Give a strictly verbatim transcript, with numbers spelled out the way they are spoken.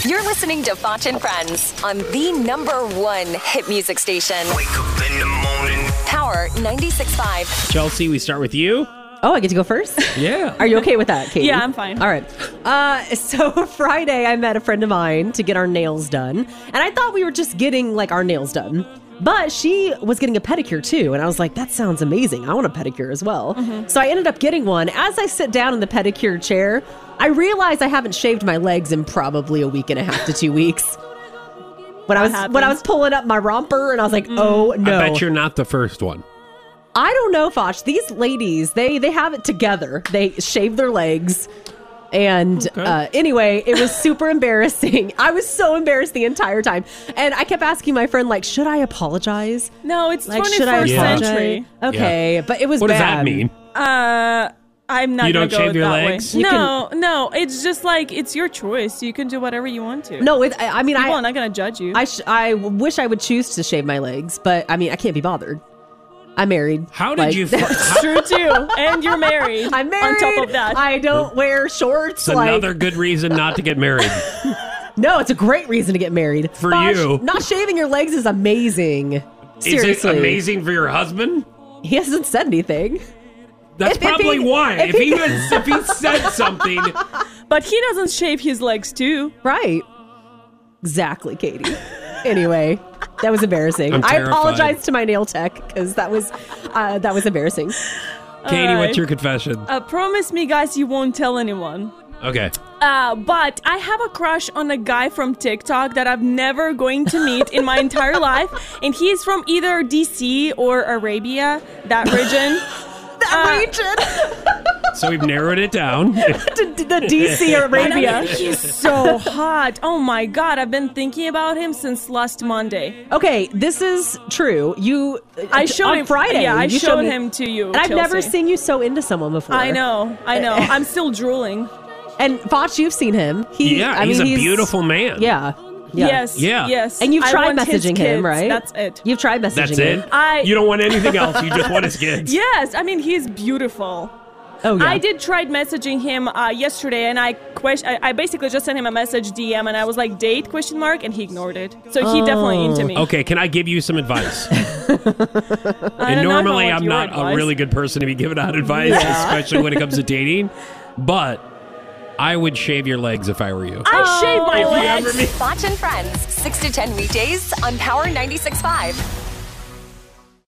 You're listening to Foch and Friends on the number one hit music station. Wake up in the morning. Power ninety-six point five. Chelsea, we start with you. Oh, I get to go first? Yeah. Are you okay with that, Katie? Yeah, I'm fine. All right. Uh, so Friday, I met a friend of mine to get our nails done. And I thought we were just getting, like, our nails done. But she was getting a pedicure, too. And I was like, that sounds amazing. I want a pedicure as well. Mm-hmm. So I ended up getting one. As I sit down in the pedicure chair, I realize I haven't shaved my legs in probably a week and a half to two weeks. When I was happens. when I was pulling up my romper, and I was like, mm. oh, no. I bet you're not the first one. I don't know, Foch. These ladies, they they have it together. They shave their legs. And okay. uh, anyway, it was super embarrassing. I was so embarrassed the entire time. And I kept asking my friend, like, should I apologize? No, it's like, twenty-first should I Yeah. century. Okay, Yeah. but it was What bad. does that mean? Uh, I'm not You gonna don't go shave your that legs? way. You No, no, it's just like, it's your choice. You can do whatever you want to. No, it, I, I mean, People I, are not gonna judge you. I, sh- I wish I would choose to shave my legs, but I mean, I can't be bothered. I'm married. How did Like, you... It's true too, and you're married. I'm married. On top of that, I don't wear shorts. It's like, another good reason not to get married. No, it's a great reason to get married. For Foch, you. Not shaving your legs is amazing. Seriously. Is it amazing for your husband? He hasn't said anything. That's If- if probably he- why. if If he- he was, if he said something, but he doesn't shave his legs too. Right. Exactly, Katie. Anyway, that was embarrassing. I'm I terrified. apologize to my nail tech because that was uh, that was embarrassing. Katie, Alright. what's your confession? Uh, promise me, guys, you won't tell anyone. Okay. Uh, but I have a crush on a guy from TikTok that I'm never going to meet in my entire life. And he's from either D C or Arabia, that region. That Uh, region, So we've narrowed it down. the, the D C Arabia. And he's so hot. Oh my God. I've been thinking about him since last Monday. Okay, this is true. You, I showed on him Friday. Yeah, I you showed me- him to you. and I've never Chelsea. seen you so into someone before. I know. I know. I'm still drooling. And Foch, you've seen him. He, Yeah, I he's mean, a beautiful man. Yeah. Yeah. Yes. Yeah. Yes. And you've I tried want his messaging him, kids. right? That's it. You've tried messaging That's him. it? I- You don't want anything else. You just want his kids. Yes. I mean, he's beautiful. Oh, yeah. I did try messaging him uh, yesterday, and I, question, I I basically just sent him a message D M, and I was like, date, question mark, and he ignored it. So he definitely into me. Okay, can I give you some advice? I And don't know if I normally want I'm your not advice. a really good person to be giving out advice, especially when it comes to dating. But I would shave your legs if I were you. I shave my If you legs. ever meet- Foch and Friends, six to ten weekdays on Power ninety-six point five.